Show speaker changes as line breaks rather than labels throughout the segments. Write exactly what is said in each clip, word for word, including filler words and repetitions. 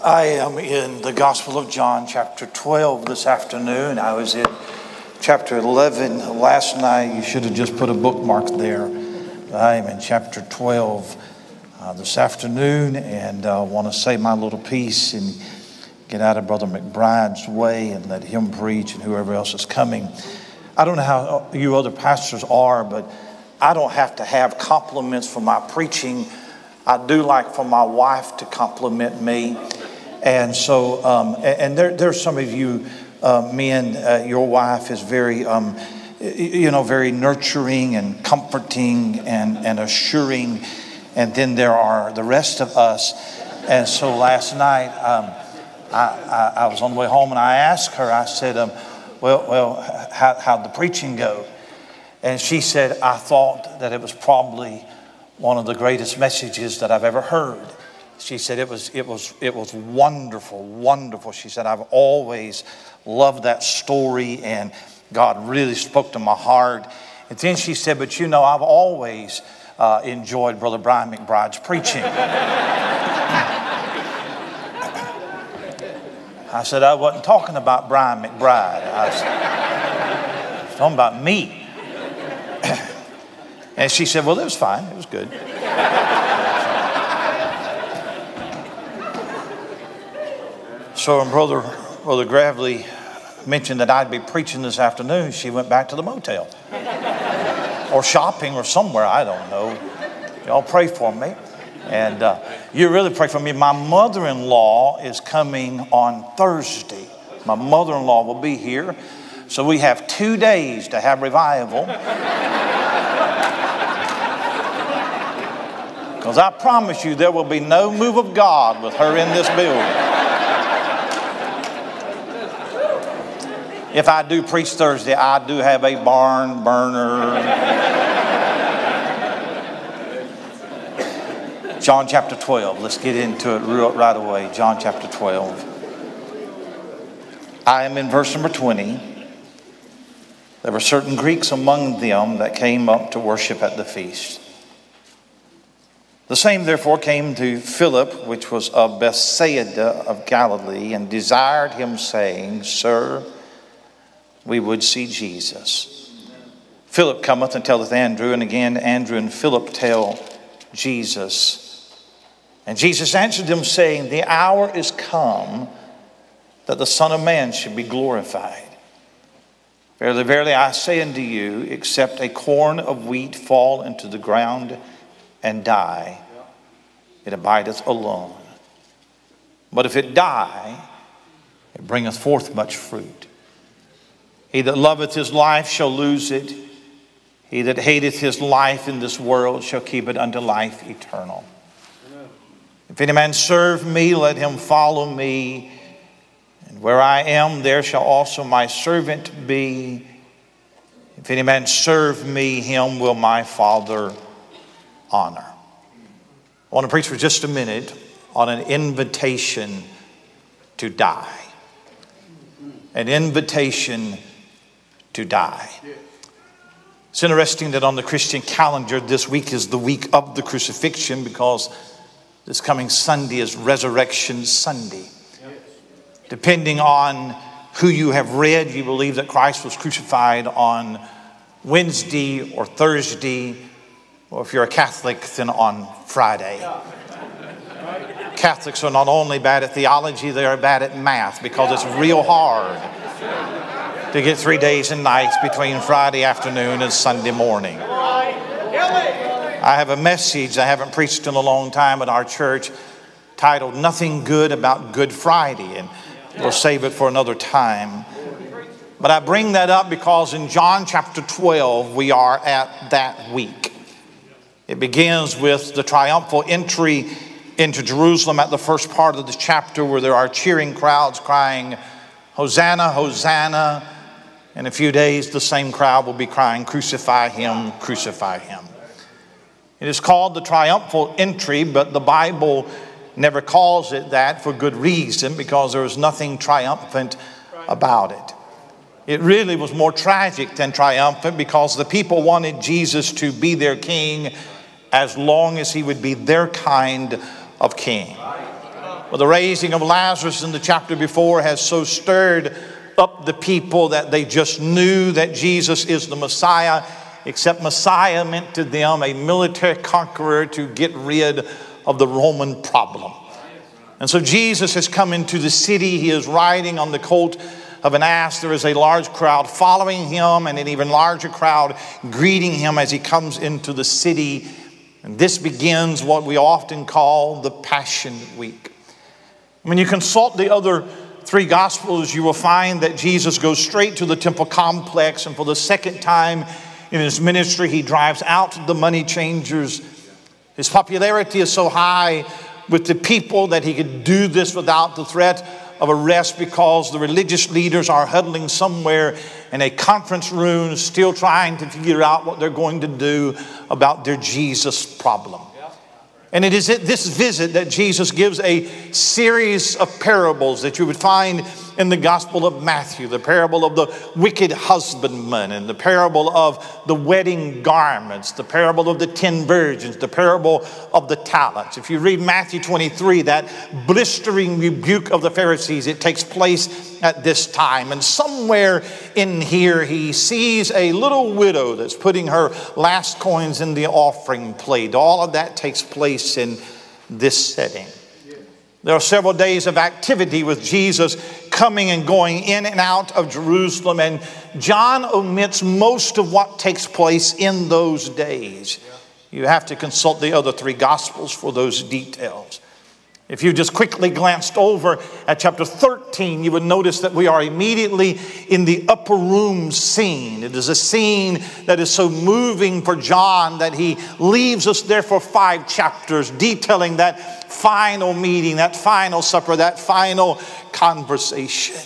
I am in the Gospel of John, chapter twelve this afternoon. I was in chapter eleven last night. You should have just put a bookmark there. I am in chapter twelve uh, this afternoon, and I uh, want to say my little piece and get out of Brother McBride's way and let him preach and whoever else is coming. I don't know how you other pastors are, but I don't have to have compliments for my preaching. I do like for my wife to compliment me. And so, um, and there, there's some of you uh, men, uh, your wife is very, um, you know, very nurturing and comforting and, and assuring. And then there are the rest of us. And so last night, um, I, I, I was on the way home and I asked her, I said, um, well, well, how, how'd the preaching go? And she said, I thought that it was probably one of the greatest messages that I've ever heard. She said it was it was it was wonderful, wonderful. She said, I've always loved that story and God really spoke to my heart. And then she said, but you know, I've always uh, enjoyed Brother Brian McBride's preaching. I said, I wasn't talking about Brian McBride. I was, I was talking about me. And she said, well, it was fine. It was good. So when Brother, Brother Gravely mentioned that I'd be preaching this afternoon, she went back to the motel. Or shopping or somewhere, I don't know. Y'all pray for me. And uh, you really pray for me. My mother-in-law is coming on Thursday. My mother-in-law will be here. So we have two days to have revival. Because I promise you there will be no move of God with her in this building. If I do preach Thursday, I do have a barn burner. John chapter twelve. Let's get into it right away. John chapter twelve. I am in verse number twenty. There were certain Greeks among them that came up to worship at the feast. The same therefore came to Philip, which was of Bethsaida of Galilee, and desired him, saying, Sir, we would see Jesus. Philip cometh and telleth Andrew, and again Andrew and Philip tell Jesus. And Jesus answered them, saying, The hour is come that the Son of Man should be glorified. Verily, verily, I say unto you, except a corn of wheat fall into the ground and die, it abideth alone. But if it die, it bringeth forth much fruit. He that loveth his life shall lose it. He that hateth his life in this world shall keep it unto life eternal. Amen. If any man serve me, let him follow me. And where I am, there shall also my servant be. If any man serve me, him will my Father honor. I want to preach for just a minute on an invitation to die. An invitation to die. It's interesting that on the Christian calendar, this week is the week of the crucifixion because this coming Sunday is Resurrection Sunday. Depending on who you have read, you believe that Christ was crucified on Wednesday or Thursday, or if you're a Catholic, then on Friday. Catholics are not only bad at theology, they are bad at math because it's real hard to get three days and nights between Friday afternoon and Sunday morning. I have a message I haven't preached in a long time at our church titled Nothing Good About Good Friday, and we'll save it for another time. But I bring that up because in John chapter twelve, we are at that week. It begins with the triumphal entry into Jerusalem at the first part of the chapter where there are cheering crowds crying, Hosanna, Hosanna. In a few days, the same crowd will be crying, Crucify him, crucify him. It is called the triumphal entry, but the Bible never calls it that for good reason because there is nothing triumphant about it. It really was more tragic than triumphant because the people wanted Jesus to be their king as long as he would be their kind of king. Well, the raising of Lazarus in the chapter before has so stirred up the people that they just knew that Jesus is the Messiah, except Messiah meant to them a military conqueror to get rid of the Roman problem. And so Jesus has come into the city. He is riding on the colt of an ass. There is a large crowd following him and an even larger crowd greeting him as he comes into the city. And this begins what we often call the Passion Week. When you consult the other three Gospels, you will find that Jesus goes straight to the temple complex, and for the second time in his ministry, he drives out the money changers. His popularity is so high with the people that he could do this without the threat of arrest, because the religious leaders are huddling somewhere in a conference room still trying to figure out what they're going to do about their Jesus problem. And it is at this visit that Jesus gives a series of parables that you would find in the Gospel of Matthew. The parable of the wicked husbandman, and the parable of the wedding garments, the parable of the ten virgins, the parable of the talents. If you read Matthew twenty-three, that blistering rebuke of the Pharisees, it takes place at this time. And somewhere in here, he sees a little widow that's putting her last coins in the offering plate. All of that takes place in this setting. There are several days of activity with Jesus coming and going in and out of Jerusalem, and John omits most of what takes place in those days. You have to consult the other three Gospels for those details. If you just quickly glanced over at chapter thirteen, you would notice that we are immediately in the upper room scene. It is a scene that is so moving for John that he leaves us there for five chapters, detailing that final meeting, that final supper, that final conversation.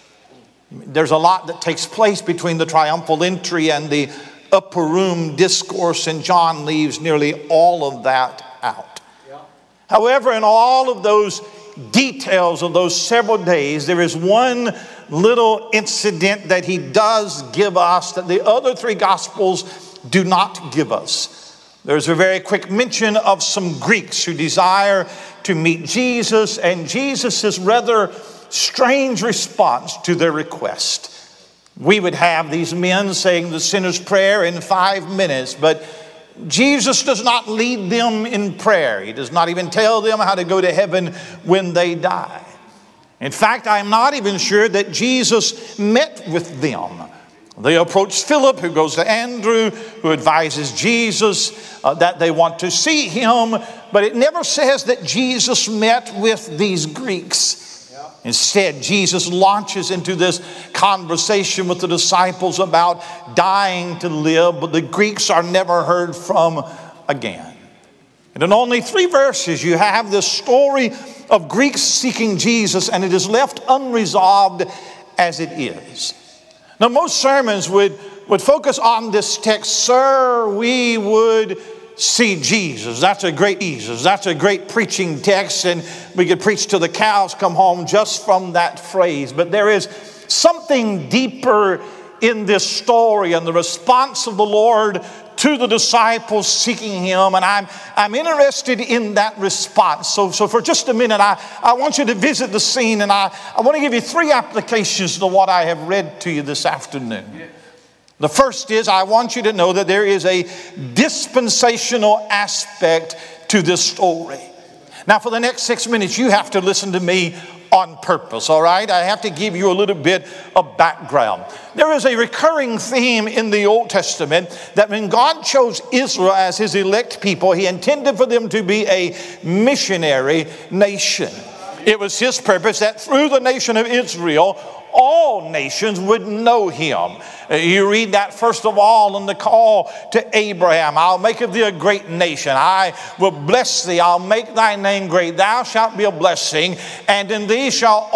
There's a lot that takes place between the triumphal entry and the upper room discourse, and John leaves nearly all of that out. However, in all of those details of those several days, there is one little incident that he does give us that the other three Gospels do not give us. There's a very quick mention of some Greeks who desire to meet Jesus, and Jesus' rather strange response to their request. We would have these men saying the sinner's prayer in five minutes, but Jesus does not lead them in prayer. He does not even tell them how to go to heaven when they die. In fact, I'm not even sure that Jesus met with them. They approach Philip, who goes to Andrew, who advises Jesus uh, that they want to see him. But it never says that Jesus met with these Greeks. Instead, Jesus launches into this conversation with the disciples about dying to live, but the Greeks are never heard from again. And in only three verses, you have this story of Greeks seeking Jesus, and it is left unresolved as it is. Now, most sermons would, would focus on this text, "Sir, we would see Jesus." That's a great Jesus. That's a great preaching text, and we could preach till the cows come home just from that phrase. But there is something deeper in this story and the response of the Lord to the disciples seeking him, and I'm, I'm interested in that response. So, so for just a minute, I, I want you to visit the scene, and I, I want to give you three applications to what I have read to you this afternoon. The first is, I want you to know that there is a dispensational aspect to this story. Now, for the next six minutes, you have to listen to me on purpose, all right? I have to give you a little bit of background. There is a recurring theme in the Old Testament that when God chose Israel as his elect people, he intended for them to be a missionary nation. It was his purpose that through the nation of Israel, all nations would know him. You read that first of all in the call to Abraham. "I'll make of thee a great nation. I will bless thee. I'll make thy name great. Thou shalt be a blessing. And in thee shall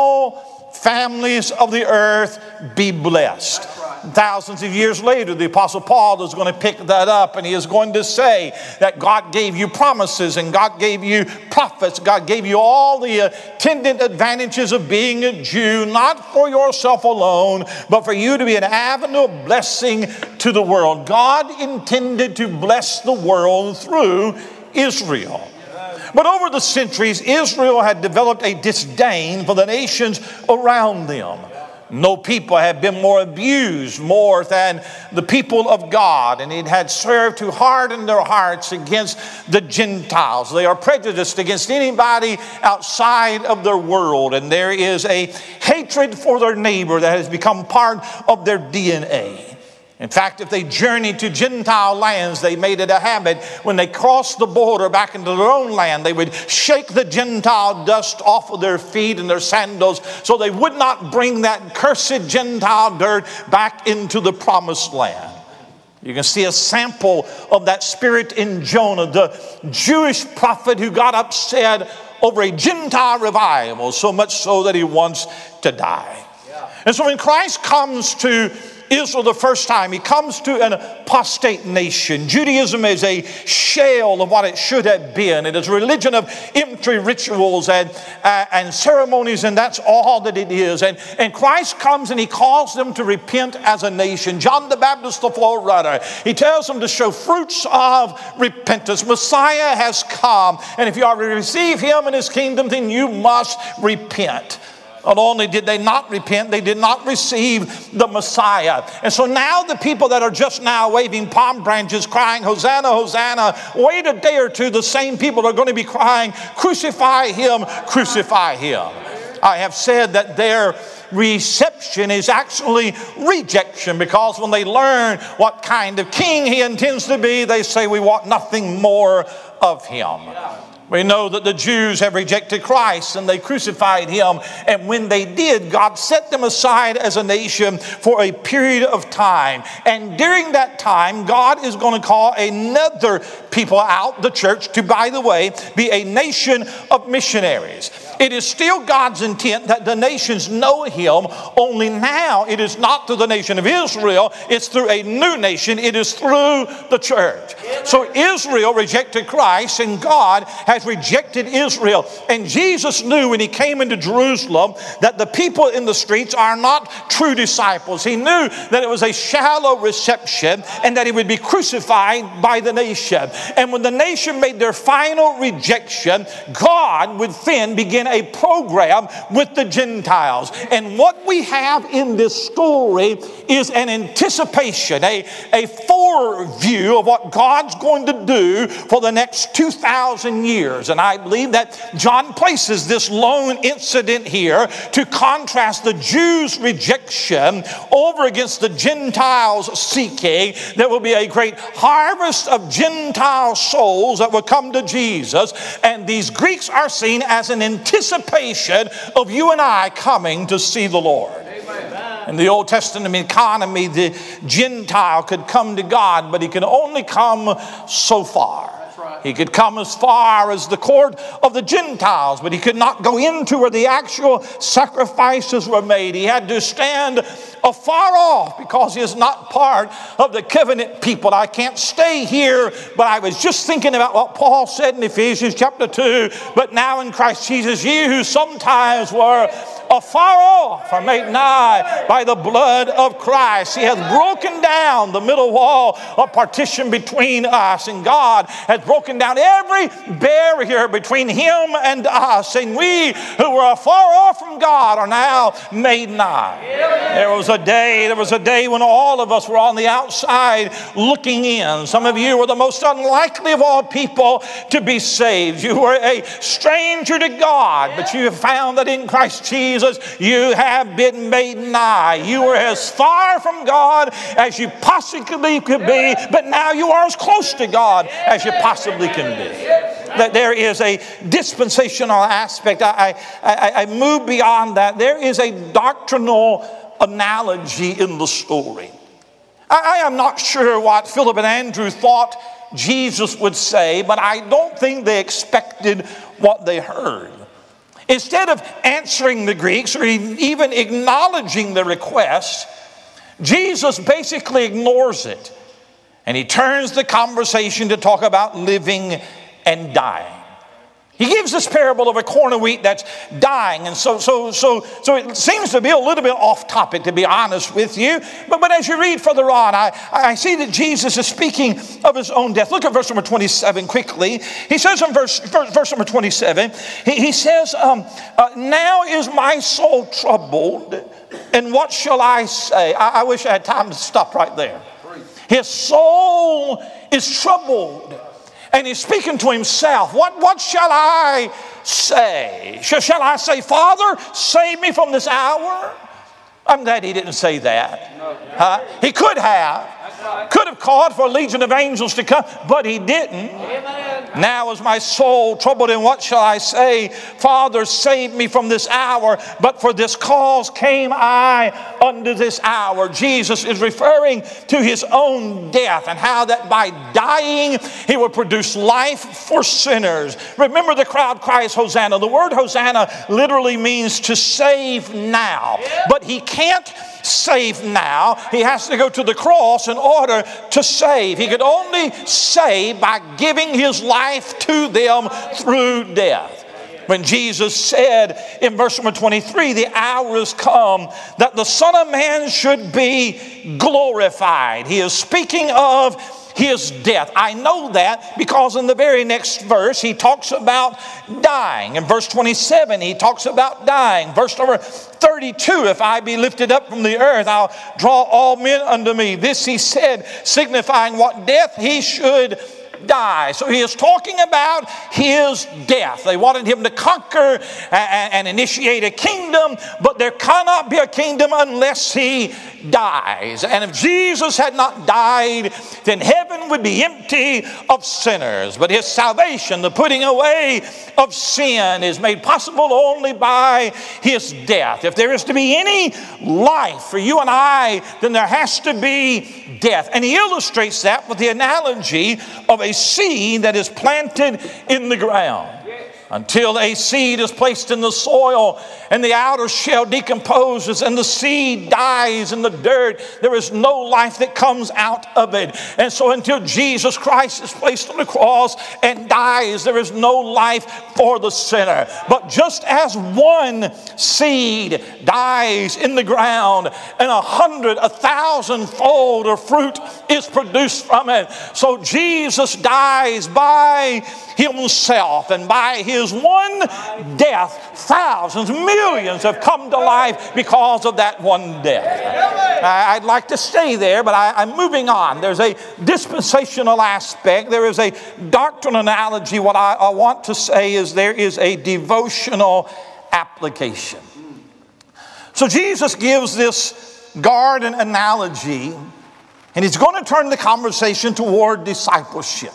all families of the earth be blessed." Thousands of years later, the Apostle Paul is going to pick that up, and he is going to say that God gave you promises, and God gave you prophets. God gave you all the attendant advantages of being a Jew, not for yourself alone, but for you to be an avenue of blessing to the world. God intended to bless the world through Israel. But over the centuries, Israel had developed a disdain for the nations around them. No people have been more abused more than the people of God, and it had served to harden their hearts against the Gentiles. They are prejudiced against anybody outside of their world, and there is a hatred for their neighbor that has become part of their D N A. In fact, if they journeyed to Gentile lands, they made it a habit. When they crossed the border back into their own land, they would shake the Gentile dust off of their feet and their sandals so they would not bring that cursed Gentile dirt back into the promised land. You can see a sample of that spirit in Jonah, the Jewish prophet who got upset over a Gentile revival, so much so that he wants to die. And so when Christ comes to Israel the first time, he comes to an apostate nation. Judaism is a shell of what it should have been. It is a religion of empty rituals and, uh, and ceremonies, and that's all that it is. And, and Christ comes and he calls them to repent as a nation. John the Baptist, the forerunner, he tells them to show fruits of repentance. Messiah has come, and if you are to receive him in his kingdom, then you must repent. Not only did they not repent, they did not receive the Messiah. And so now the people that are just now waving palm branches, crying, Hosanna, Hosanna, wait a day or two, the same people are going to be crying, crucify him, crucify him. I have said that their reception is actually rejection, because when they learn what kind of king he intends to be, they say, we want nothing more of him. We know that the Jews have rejected Christ and they crucified him. And when they did, God set them aside as a nation for a period of time. And during that time, God is going to call another people out, the church, to, by the way, be a nation of missionaries. It is still God's intent that the nations know him, only now it is not through the nation of Israel, it's through a new nation, it is through the church. So Israel rejected Christ and God has rejected Israel. And Jesus knew when he came into Jerusalem that the people in the streets are not true disciples. He knew that it was a shallow reception and that he would be crucified by the nation. And when the nation made their final rejection, God would then begin a program with the Gentiles. And what we have in this story is an anticipation, a, a foreview of what God's going to do for the next two thousand years. And I believe that John places this lone incident here to contrast the Jews' rejection over against the Gentiles' seeking. There will be a great harvest of Gentile souls that will come to Jesus. And these Greeks are seen as an anticipation of you and I coming to see the Lord. In the Old Testament economy, the Gentile could come to God, but he could only come so far. He could come as far as the court of the Gentiles, but he could not go into where the actual sacrifices were made. He had to stand afar off because he is not part of the covenant people. I can't stay here, but I was just thinking about what Paul said in Ephesians chapter two. But now in Christ Jesus, ye who sometimes were afar off are made nigh by the blood of Christ. He has broken down the middle wall of partition between us, and God has broken down every barrier between him and us, and we who were afar off from God are now made nigh. There was a day, there was a day when all of us were on the outside looking in. Some of you were the most unlikely of all people to be saved. You were a stranger to God, but you have found that in Christ Jesus you have been made nigh. You were as far from God as you possibly could be, but now you are as close to God as you possibly can be. That there is a dispensational aspect. I, I, I move beyond that. There is a doctrinal analogy in the story. I, I am not sure what Philip and Andrew thought Jesus would say, but I don't think they expected what they heard. Instead of answering the Greeks or even acknowledging the request, Jesus basically ignores it. And he turns the conversation to talk about living and dying. He gives this parable of a corn of wheat that's dying. And so so so so it seems to be a little bit off topic, to be honest with you. But, but as you read further on, I, I see that Jesus is speaking of his own death. Look at verse number twenty-seven quickly. He says in verse, verse number twenty-seven, he, he says, um, uh, now is my soul troubled, and what shall I say? I, I wish I had time to stop right there. His soul is troubled. And he's speaking to himself. What, what shall I say? Shall, shall I say, Father, save me from this hour? I'm glad he didn't say that. Huh? He could have. Could have called for a legion of angels to come, but he didn't. Amen. Now is my soul troubled, and what shall I say? Father, save me from this hour. But for this cause came I unto this hour. Jesus is referring to his own death and how that by dying he will produce life for sinners. Remember, the crowd cries Hosanna. The word Hosanna literally means to save now. But he can't save now. He has to go to the cross in order to save. He could only save by giving his life to them through death. When Jesus said in verse number twenty-three, the hour is come that the Son of Man should be glorified. He is speaking of his death. I know that because in the very next verse he talks about dying. In verse twenty-seven he talks about dying. Verse number thirty-two, if I be lifted up from the earth, I'll draw all men unto me. This he said, signifying what death he should die. So he is talking about his death. They wanted him to conquer and, and initiate a kingdom, but there cannot be a kingdom unless he dies. And if Jesus had not died, then heaven would be empty of sinners. But his salvation, the putting away of sin, is made possible only by his death. If there is to be any life for you and I, then there has to be death. And he illustrates that with the analogy of a seed that is planted in the ground. Until a seed is placed in the soil and the outer shell decomposes and the seed dies in the dirt, there is no life that comes out of it. And so until Jesus Christ is placed on the cross and dies, there is no life for the sinner. But just as one seed dies in the ground and a hundred, a thousand fold of fruit is produced from it, so Jesus dies by himself, and by his one death, thousands, millions have come to life because of that one death. I'd like to stay there, but I, I'm moving on. There's a dispensational aspect. There is a doctrinal analogy. What I, I want to say is there is a devotional application. So Jesus gives this garden analogy, and he's going to turn the conversation toward discipleship.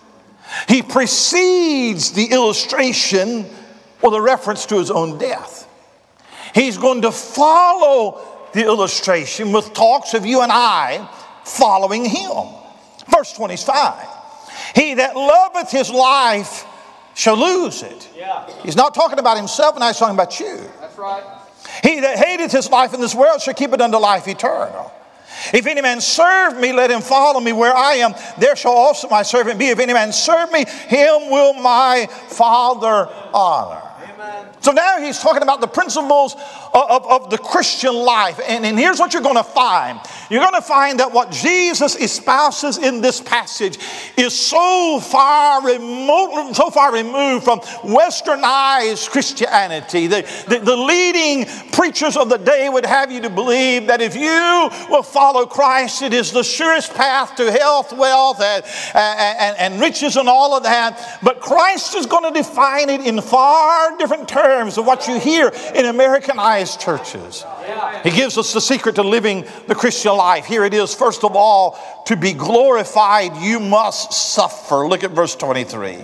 He precedes the illustration with a reference to his own death. He's going to follow the illustration with talks of you and I following him. Verse twenty-five. He that loveth his life shall lose it. Yeah. He's not talking about himself, and he's talking about you.
That's right.
He that hateth his life in this world shall keep it unto life eternal. If any man serve me, let him follow me where I am. There shall also my servant be. If any man serve me, him will my Father honor. Amen. So now he's talking about the principles of, of, of the Christian life. And, and here's what you're going to find. You're going to find that what Jesus espouses in this passage is so far remote, so far removed from westernized Christianity. The, the, the leading preachers of the day would have you to believe that if you will follow Christ, it is the surest path to health, wealth, and, and, and riches and all of that. But Christ is going to define it in far different terms of what you hear in Americanized churches. He gives us the secret to living the Christian life. Here it is. First of all, to be glorified, you must suffer. Look at verse twenty-three.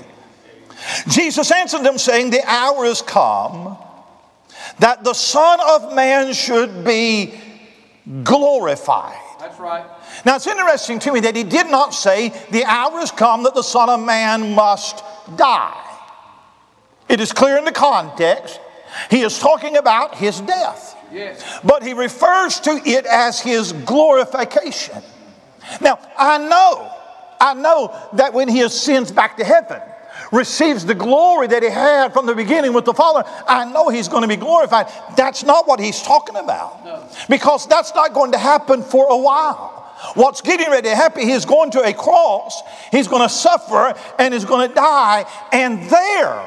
Jesus answered them, saying, the hour is come that the Son of Man should be glorified.
That's right.
Now it's interesting to me that he did not say, the hour is come that the Son of Man must die. It is clear in the context. He is talking about his death. Yes. But he refers to it as his glorification. Now, I know, I know that when he ascends back to heaven, receives the glory that he had from the beginning with the Father, I know he's going to be glorified. That's not what he's talking about. No. Because that's not going to happen for a while. What's getting ready to happen, he's going to a cross, he's going to suffer, and he's going to die, and there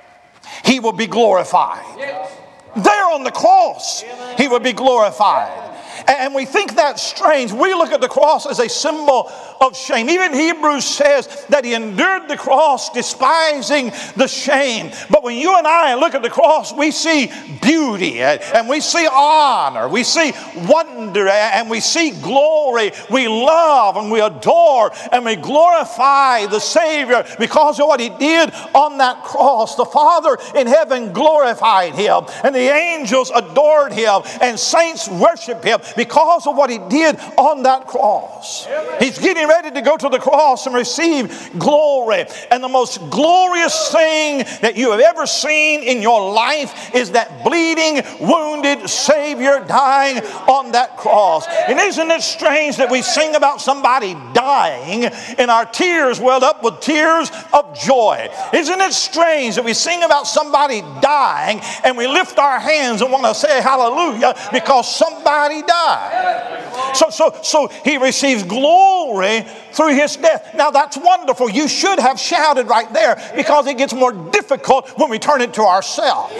he will be glorified. Yes. There on the cross, he will be glorified. And we think that's strange. We look at the cross as a symbol of shame. Even Hebrews says that he endured the cross, despising the shame. But when you and I look at the cross, we see beauty and we see honor, we see wonder and we see glory. We love and we adore and we glorify the Savior because of what he did on that cross. The Father in heaven glorified him, and the angels adored him, and saints worship him because of what he did on that cross. He's getting ready to go to the cross and receive glory. And the most glorious thing that you have ever seen in your life is that bleeding, wounded Savior dying on that cross. And isn't it strange that we sing about somebody dying and our tears welled up with tears of joy? Isn't it strange that we sing about somebody dying and we lift our hands and want to say hallelujah because somebody died? So, so, so he receives glory through his death. Now that's wonderful. You should have shouted right there, because it gets more difficult when we turn it to ourselves.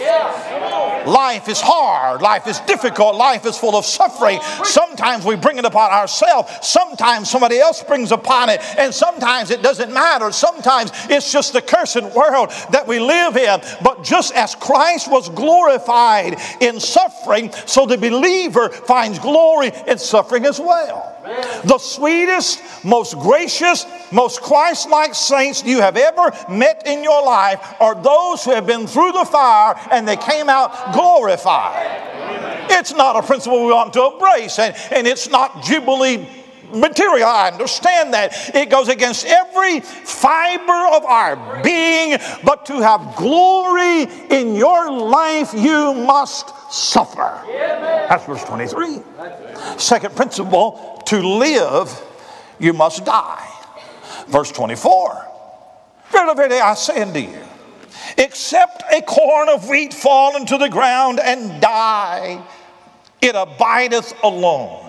Life is hard. Life is difficult. Life is full of suffering. Sometimes we bring it upon ourselves. Sometimes somebody else brings upon it. And sometimes it doesn't matter. Sometimes it's just the cursed world that we live in. But just as Christ was glorified in suffering, so the believer finds glory in suffering as well. The sweetest, most gracious, most Christ-like saints you have ever met in your life are those who have been through the fire and they came out glorified. It's not a principle we want to embrace, and, and it's not Jubilee material. I understand that. It goes against every fiber of our being, but to have glory in your life, you must suffer. That's verse twenty-three. Second principle, to live, you must die. Verse twenty-four. Verily, verily, I say unto you, except a corn of wheat fall into the ground and die, it abideth alone.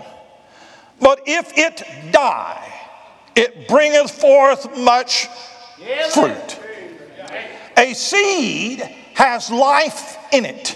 But if it die, it bringeth forth much fruit. A seed has life in it.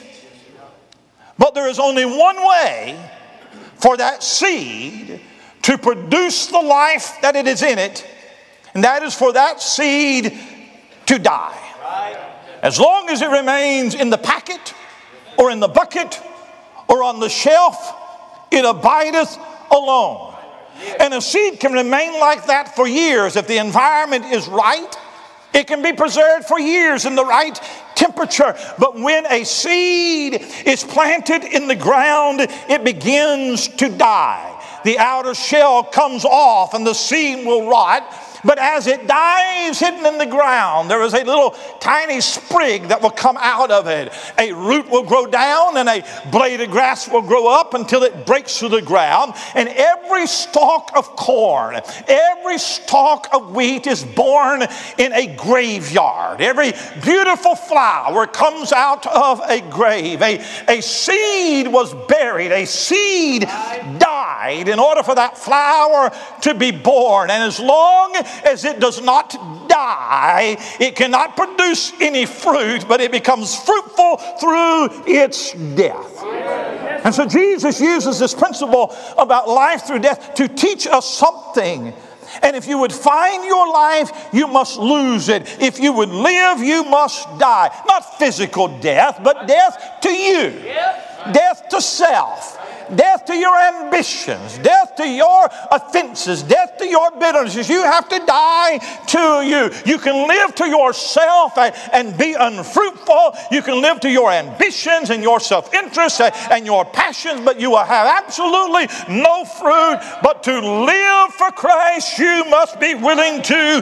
But there is only one way for that seed to produce the life that it is in it, and that is for that seed to die. As long as it remains in the packet or in the bucket or on the shelf, it abideth alone. And a seed can remain like that for years if the environment is right. It can be preserved for years in the right temperature. But when a seed is planted in the ground, it begins to die. The outer shell comes off and the seed will rot. But as it dies hidden in the ground, there is a little tiny sprig that will come out of it. A root will grow down and a blade of grass will grow up until it breaks through the ground. And every stalk of corn, every stalk of wheat is born in a graveyard. Every beautiful flower comes out of a grave. A, a seed was buried. A seed died in order for that flower to be born. And as long as it does not die, it cannot produce any fruit, but it becomes fruitful through its death. And so Jesus uses this principle about life through death to teach us something. And if you would find your life, you must lose it. If you would live, you must die. Not physical death, but death to you. Death to self. Death to your ambitions, death to your offenses, death to your bitternesses. You have to die to you. You can live to yourself and, and be unfruitful. You can live to your ambitions and your self-interest and, and your passions, but you will have absolutely no fruit. But to live for Christ, you must be willing to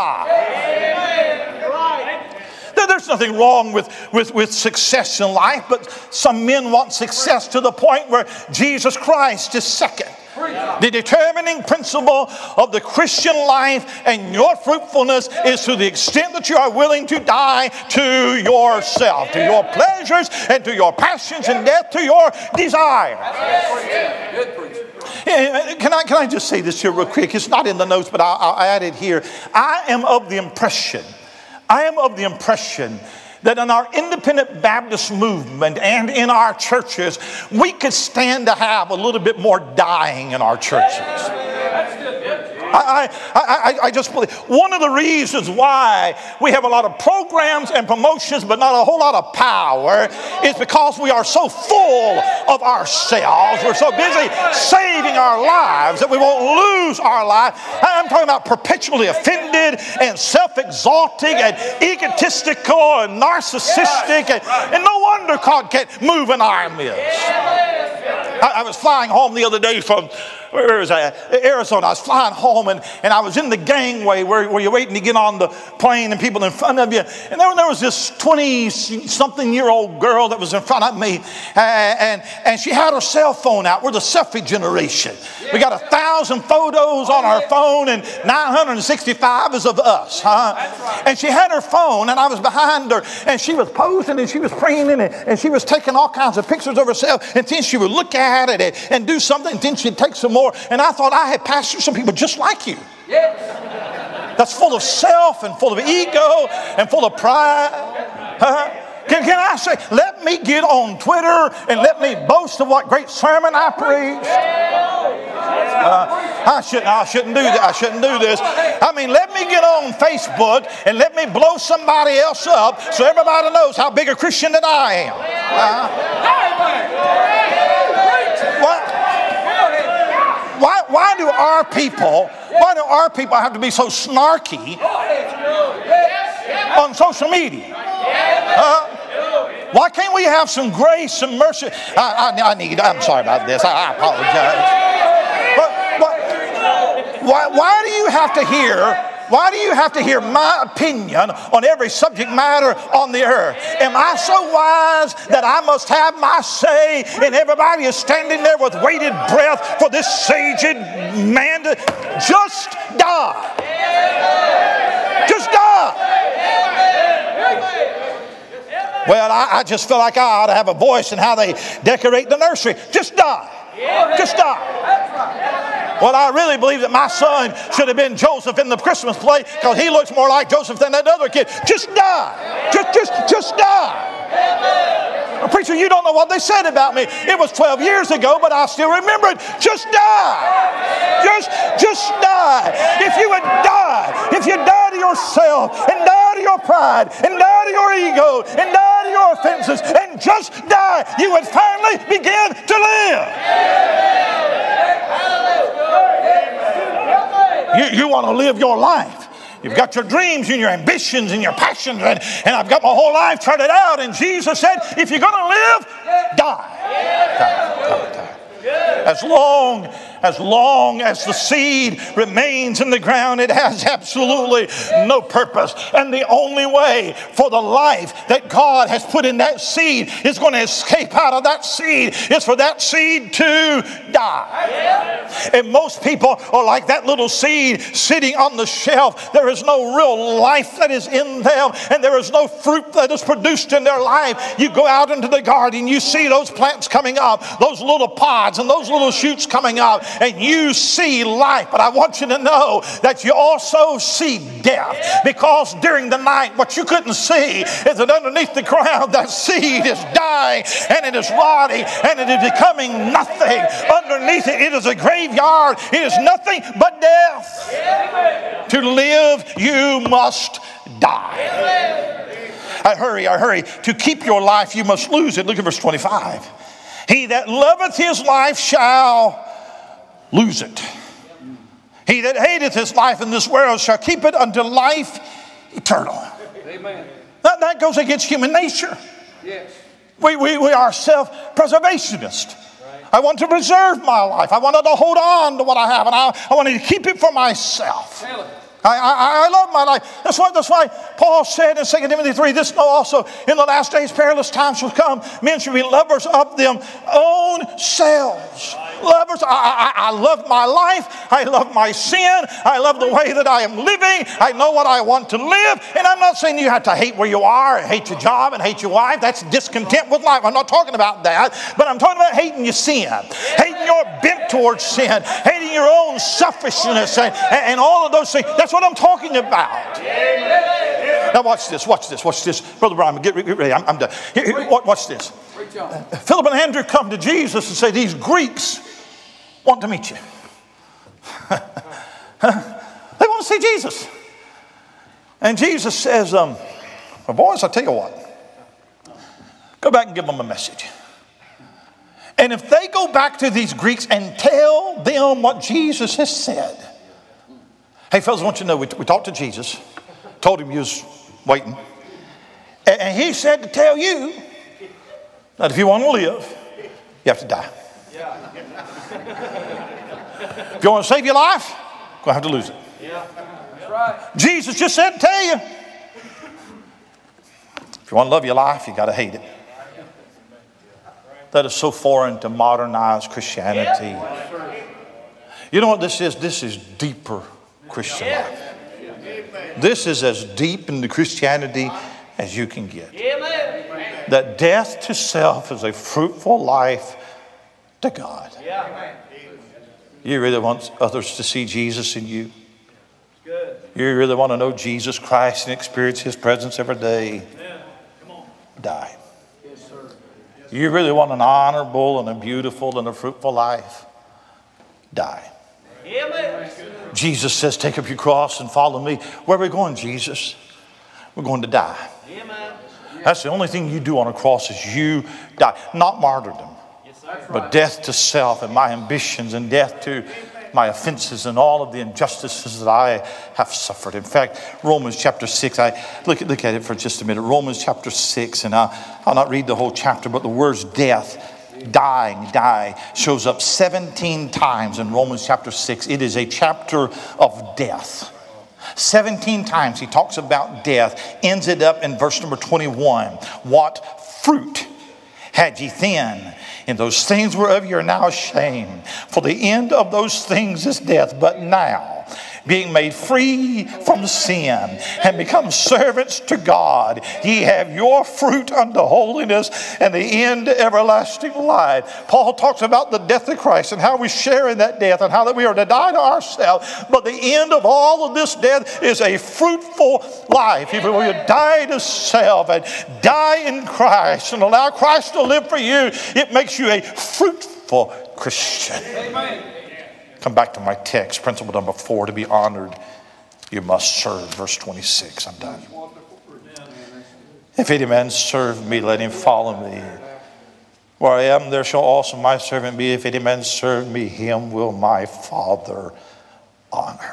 die. Amen. Right. There's nothing wrong with, with, with success in life, but some men want success to the point where Jesus Christ is second. The determining principle of the Christian life and your fruitfulness is to the extent that you are willing to die to yourself, to your pleasures and to your passions, and death to your desires. Can I, can I just say this here real quick? It's not in the notes, but I'll, I'll add it here. I am of the impression, I am of the impression that in our independent Baptist movement and in our churches, we could stand to have a little bit more dying in our churches. I, I, I, I just believe one of the reasons why we have a lot of programs and promotions but not a whole lot of power is because we are so full of ourselves. We're so busy saving our lives that we won't lose our life. I'm talking about perpetually offended and self-exalting and egotistical and narcissistic, and, and no wonder God can't move in our midst. I, I was flying home the other day from Where was I? Arizona. I was flying home, and, and I was in the gangway where, where you're waiting to get on the plane and people in front of you. And there, there was this twenty-something-year-old girl that was in front of me, uh, and, and she had her cell phone out. We're the selfie generation. We got a thousand photos on our phone, and nine hundred sixty-five is of us. Huh? And she had her phone, and I was behind her, and she was posing, and she was praying, and, and she was taking all kinds of pictures of herself, and then she would look at it and, and do something, and then she'd take some more. And I thought I had pastored some people just like you. That's full of self and full of ego and full of pride. Huh? Can, can I say, let me get on Twitter and let me boast of what great sermon I preached? Uh, I shouldn't, I shouldn't do that. I shouldn't do this. I mean, let me get on Facebook and let me blow somebody else up so everybody knows how big a Christian that I am. Uh, what? Why, why do our people, why do our people have to be so snarky on social media? Uh, why can't we have some grace and mercy? I, I, I need, I'm sorry about this. I, I apologize. But, but why, why do you have to hear Why do you have to hear my opinion on every subject matter on the earth? Am I so wise that I must have my say and everybody is standing there with bated breath for this saged man to just die? Just die. Well, I, I just feel like I ought to have a voice in how they decorate the nursery. Just die. Just die. Well, I really believe that my son should have been Joseph in the Christmas play because he looks more like Joseph than that other kid. Just die. Just, just, just die. Well, preacher, you don't know what they said about me. It was twelve years ago, but I still remember it. Just die. Just, just die. If you would die, if you die to yourself and die to your pride and die to your ego and die to your offenses and just die, you would finally begin to live. You, you want to live your life. You've got your dreams and your ambitions and your passions, and, and I've got my whole life charted out. And Jesus said, if you're going to live, die. Die, die, die. As long, as long as the seed remains in the ground, it has absolutely no purpose. And the only way for the life that God has put in that seed is going to escape out of that seed is for that seed to die. And most people are like that little seed sitting on the shelf. There is no real life that is in them, and there is no fruit that is produced in their life. You go out into the garden, you see those plants coming up, those little pods and those little shoots coming up, and you see life. But I want you to know that you also see death, because during the night what you couldn't see is that underneath the ground that seed is dying and it is rotting and it is becoming nothing. Underneath it, it is a graveyard. It is nothing but death. To live, you must die. I hurry, I hurry. To keep your life, you must lose it. Look at verse twenty-five. He that loveth his life shall lose it. He that hateth his life in this world shall keep it unto life eternal. Amen. That, that goes against human nature. Yes. We, we, we are self-preservationists. Right. I want to preserve my life. I wanted to hold on to what I have, and I, I wanted to keep it for myself. I, I, I love my life. That's why, that's why Paul said in Second Timothy three, this know also, in the last days perilous times shall come. Men shall be lovers of them own selves. lovers. I, I, I love my life. I love my sin. I love the way that I am living. I know what I want to live. And I'm not saying you have to hate where you are, and hate your job, and hate your wife. That's discontent with life. I'm not talking about that. But I'm talking about hating your sin, hating your bent towards sin, hating your own selfishness, and, and all of those things. That's what I'm talking about. Now watch this, watch this, watch this. Brother Brian, get ready. I'm, I'm done. Here, here, watch this. Philip and Andrew come to Jesus and say, these Greeks want to meet you. They want to see Jesus. And Jesus says, um, well, boys, I'll tell you what. Go back and give them a message. And if they go back to these Greeks and tell them what Jesus has said. Hey, fellas, I want you to know, we, we talked to Jesus. Told him you was waiting. And, and he said to tell you that if you want to live, you have to die. If you want to save your life, you're going to have to lose it. Yeah. That's right. Jesus just said to tell you. If you want to love your life, you got to hate it. That is so foreign to modernized Christianity. You know what this is? This is deeper Christian life. This is as deep into Christianity as you can get. That death to self is a fruitful life to God. You really want others to see Jesus in you? You really want to know Jesus Christ and experience His presence every day? Die. You really want an honorable and a beautiful and a fruitful life? Die. Jesus says, take up your cross and follow me. Where are we going, Jesus? We're going to die. That's the only thing you do on a cross is you die. Not martyrdom, but death to self and my ambitions, and death to my offenses and all of the injustices that I have suffered. In fact, Romans chapter six, I look, look at it for just a minute. Romans chapter six, and I'll, I'll not read the whole chapter, but the words death, dying, die, shows up seventeen times in Romans chapter six. It is a chapter of death. seventeen times he talks about death, ends it up in verse number twenty-one. What fruit had ye then in those things whereof you are now ashamed? For the end of those things is death. But now, being made free from sin and become servants to God, ye have your fruit unto holiness and the end everlasting life. Paul talks about the death of Christ and how we share in that death and how that we are to die to ourselves. But the end of all of this death is a fruitful life. If we will die to self and die in Christ and allow Christ to live for you, it makes you a fruitful Christian. Amen. Come back to my text, principle number four, to be honored, you must serve. Verse twenty-six, I'm done. If any man serve me, let him follow me. Where I am, there shall also my servant be. If any man serve me, him will my Father honor.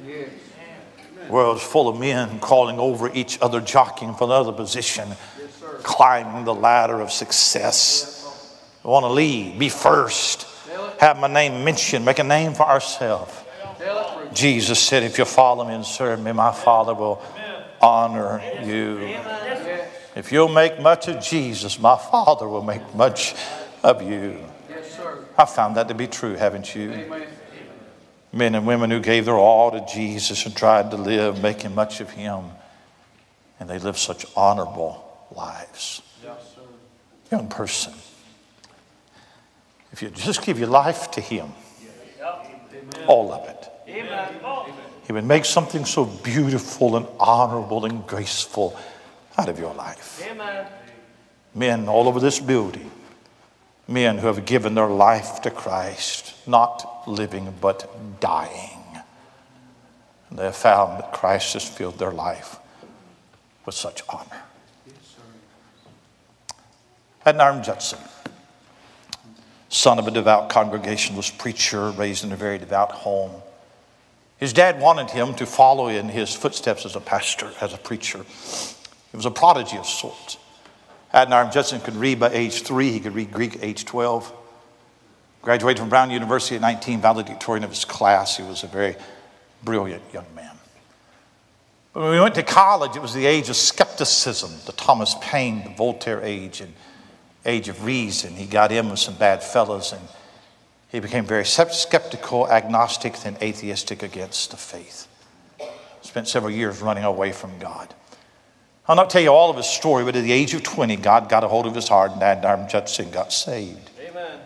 The world is full of men calling over each other, jockeying for another position, climbing the ladder of success. We want to lead, be first, have my name mentioned, make a name for ourselves. Jesus said, if you follow me and serve me, my Father will honor you. If you'll make much of Jesus, my Father will make much of you. I found that to be true, haven't you? Men and women who gave their all to Jesus and tried to live making much of Him. And they lived such honorable lives. Young person, if you just give your life to Him, all of it, He would make something so beautiful and honorable and graceful out of your life. Men all over this building, men who have given their life to Christ, not living but dying. And they have found that Christ has filled their life with such honor. Adoniram Judson, son of a devout Congregationalist preacher, raised in a very devout home. His dad wanted him to follow in his footsteps as a pastor, as a preacher. He was a prodigy of sorts. Adoniram Judson could read by age three. He could read Greek at age twelve. Graduated from Brown University at nineteen, valedictorian of his class. He was a very brilliant young man. But when we went to college, it was the age of skepticism, the Thomas Paine, the Voltaire age, and age of reason. He got in with some bad fellows, and He became very skeptical, agnostic, then atheistic against the faith. Spent several years running away from God. I'll not tell you all of his story, but at the age of twenty, God got a hold of his heart and Adoniram Judson got saved. Amen.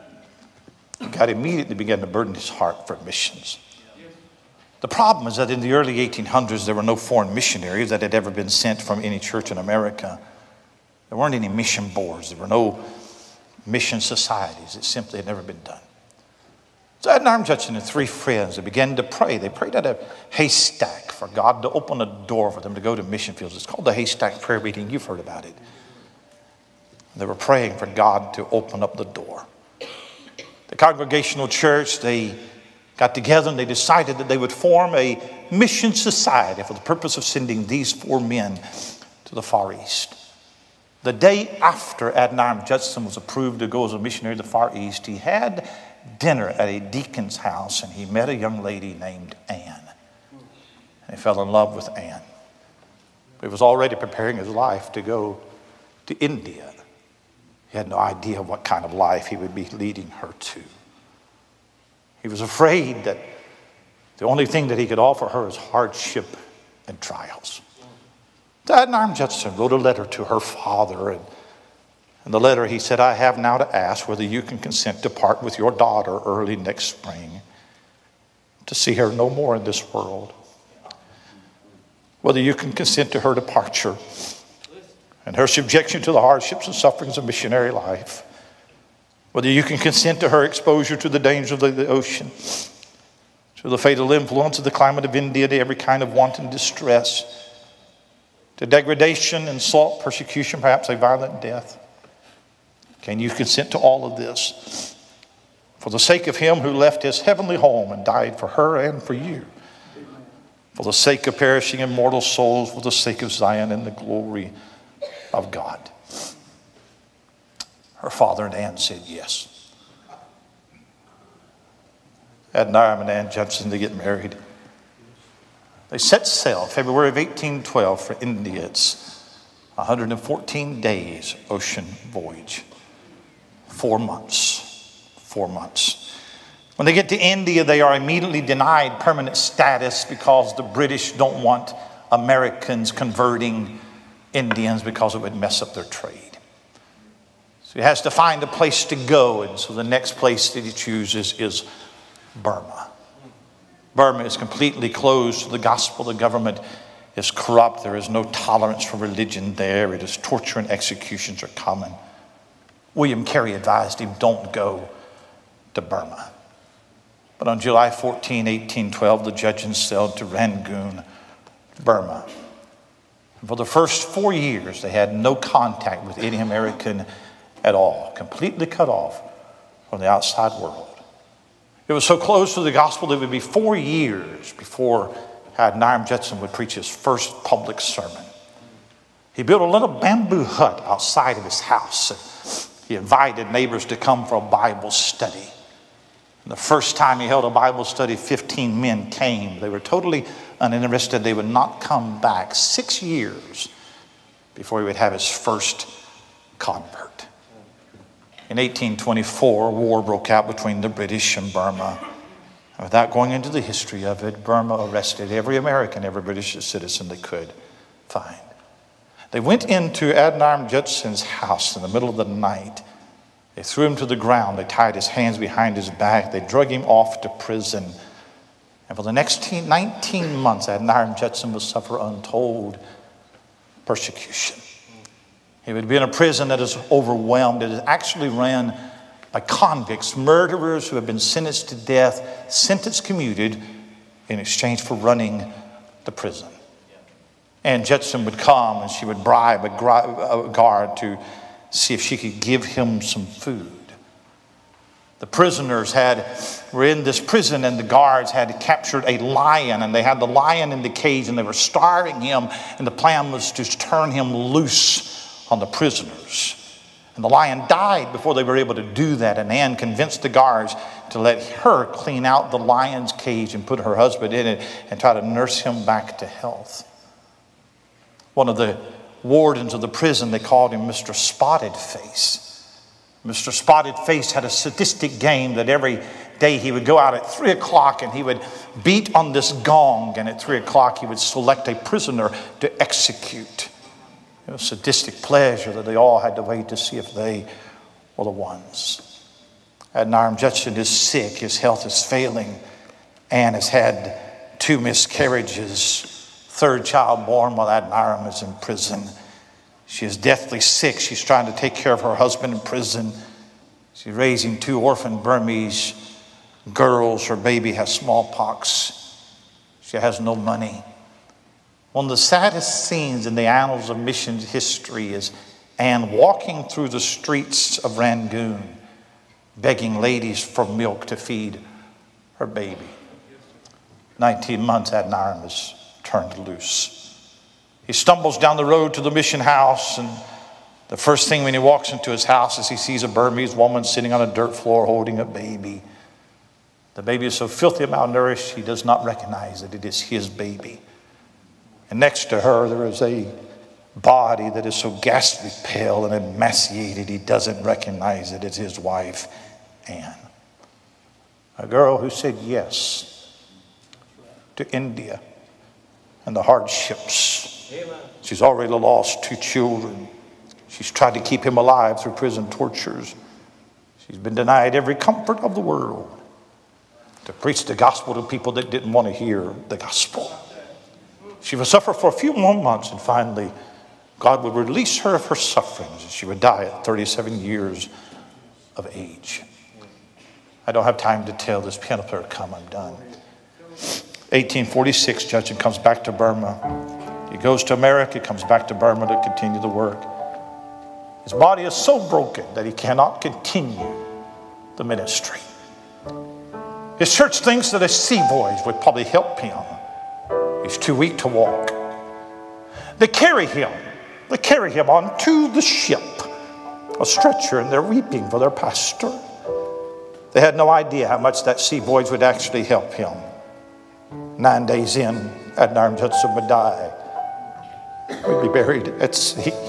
God immediately began to burden his heart for missions. The problem is that in the early eighteen hundreds, there were no foreign missionaries that had ever been sent from any church in America. There weren't any mission boards. There were no mission societies. It simply had never been done. So Adoniram Judson and three friends, they began to pray. They prayed at a haystack for God to open a door for them to go to mission fields. It's called the haystack prayer meeting. You've heard about it. They were praying for God to open up the door. The Congregational Church, they got together and they decided that they would form a mission society for the purpose of sending these four men to the Far East. The day after Adoniram Judson was approved to go as a missionary to the Far East, he had dinner at a deacon's house and he met a young lady named Anne. And he fell in love with Anne. He was already preparing his life to go to India. He had no idea what kind of life he would be leading her to. He was afraid that the only thing that he could offer her is hardship and trials. So Adoniram Judson wrote a letter to her father, and in the letter he said, I have now to ask whether you can consent to part with your daughter early next spring, to see her no more in this world. Whether you can consent to her departure and her subjection to the hardships and sufferings of missionary life. Whether you can consent to her exposure to the dangers of the ocean, to the fatal influence of the climate of India, to every kind of wanton distress, to degradation, insult, persecution, perhaps a violent death. Can you consent to all of this for the sake of him who left his heavenly home and died for her and for you? For the sake of perishing immortal souls, for the sake of Zion and the glory of God. Her father and Anne said yes. Adoniram and Anne Judson, they get married. They set sail February of eighteen twelve for India. It's one hundred fourteen days ocean voyage. Four months. Four months. When they get to India, they are immediately denied permanent status because the British don't want Americans converting Indians because it would mess up their trade. So he has to find a place to go, and so the next place that he chooses is Burma. Burma is completely closed to the gospel. The government is corrupt. There is no tolerance for religion there. It is torture and executions are common. William Carey advised him, don't go to Burma. But on July fourteenth, eighteen twelve, the judges sailed to Rangoon, Burma. And for the first four years, they had no contact with any American at all, completely cut off from the outside world. It was so close to the gospel that it would be four years before Adoniram Judson would preach his first public sermon. He built a little bamboo hut outside of his house. He invited neighbors to come for a Bible study. And the first time he held a Bible study, fifteen men came. They were totally uninterested. They would not come back. Six years before he would have his first convert. In eighteen twenty-four, war broke out between the British and Burma. And without going into the history of it, Burma arrested every American, every British citizen they could find. They went into Adoniram Judson's house in the middle of the night. They threw him to the ground. They tied his hands behind his back. They drug him off to prison. And for the next nineteen months, Adoniram Judson would suffer untold persecution. He would be in a prison that is overwhelmed. It is actually ran by convicts, murderers who have been sentenced to death, sentence commuted in exchange for running the prison. And Judson would come and she would bribe a guard to see if she could give him some food. The prisoners had were in this prison, and the guards had captured a lion, and they had the lion in the cage, and they were starving him, and the plan was to turn him loose on the prisoners. And the lion died before they were able to do that, and Anne convinced the guards to let her clean out the lion's cage and put her husband in it and try to nurse him back to health. One of the wardens of the prison, they called him Mister Spotted Face. Mister Spotted Face had a sadistic game that every day he would go out at three o'clock and he would beat on this gong, and at three o'clock he would select a prisoner to execute. It was a sadistic pleasure that they all had to wait to see if they were the ones. Adoniram Judson is sick. His health is failing. Anne has had two miscarriages. Third child born while Adoniram is in prison. She is deathly sick. She's trying to take care of her husband in prison. She's raising two orphan Burmese girls. Her baby has smallpox. She has no money. One of the saddest scenes in the annals of mission history is Anne walking through the streets of Rangoon, begging ladies for milk to feed her baby. nineteen months, Adoniram is turned loose. He stumbles down the road to the mission house, and the first thing when he walks into his house is he sees a Burmese woman sitting on a dirt floor holding a baby. The baby is so filthy and malnourished, he does not recognize that it is his baby. And next to her, there is a body that is so ghastly pale and emaciated, he doesn't recognize it as his wife, Anne. A girl who said yes to India and the hardships. She's already lost two children. She's tried to keep him alive through prison tortures. She's been denied every comfort of the world to preach the gospel to people that didn't want to hear the gospel. She would suffer for a few more months, and finally God would release her of her sufferings, and she would die at thirty-seven years of age. I don't have time to tell this piano player, come, I'm done. eighteen forty-six, Judson comes back to Burma. He goes to America, comes back to Burma to continue the work. His body is so broken that he cannot continue the ministry. His church thinks that a sea voyage would probably help him. He's too weak to walk. They carry him. They carry him onto the ship, a stretcher, and they're weeping for their pastor. They had no idea how much that sea voyage would actually help him. Nine days in, Adoniram Judson would die. He'd be buried at sea. He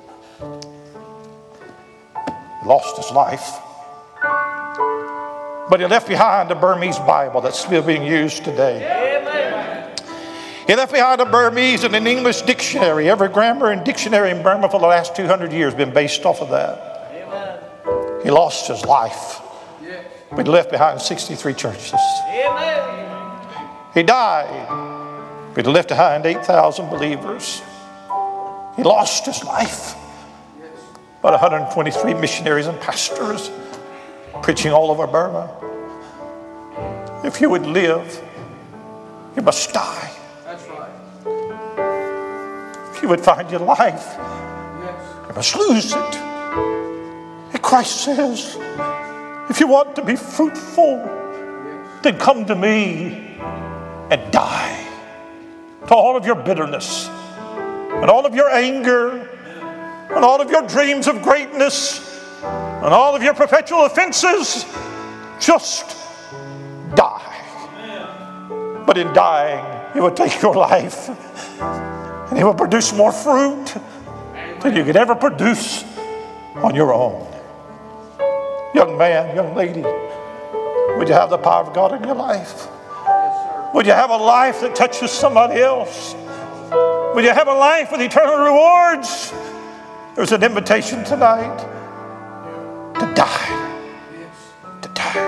lost his life. But he left behind a Burmese Bible that's still being used today. Amen. He left behind a Burmese and an English dictionary. Every grammar and dictionary in Burma for the last two hundred years has been based off of that. Amen. He lost his life. Yes. But he left behind sixty-three churches. Amen. He died. But he left behind eight thousand believers. He lost his life. About one hundred twenty-three missionaries and pastors preaching all over Burma. If you would live, you must die. That's right. If you would find your life, yes, you must lose it. And Christ says, if you want to be fruitful, yes, then come to me and die. To all of your bitterness and all of your anger and all of your dreams of greatness and all of your perpetual offenses, just die. But in dying, He will take your life and He will produce more fruit than you could ever produce on your own. Young man, young lady, would you have the power of God in your life? Would you have a life that touches somebody else? Would you have a life with eternal rewards? There's an invitation tonight to die. To die.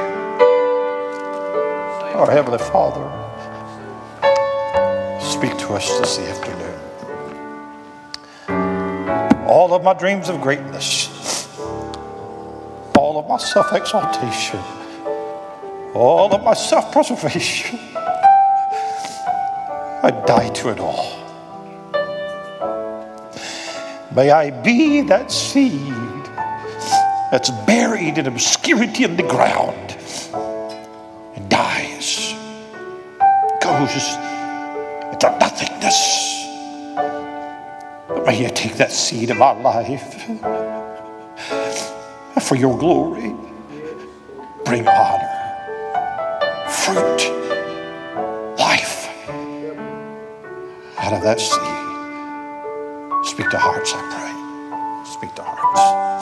Our Heavenly Father, speak to us this afternoon. All of my dreams of greatness, all of my self-exaltation, all of my self-preservation, I die to it all. May I be that seed that's buried in obscurity in the ground and dies, goes into nothingness. But may you take that seed in my life and for your glory bring honor, fruit, life out of that seed. Speak to hearts, I pray. Speak to hearts.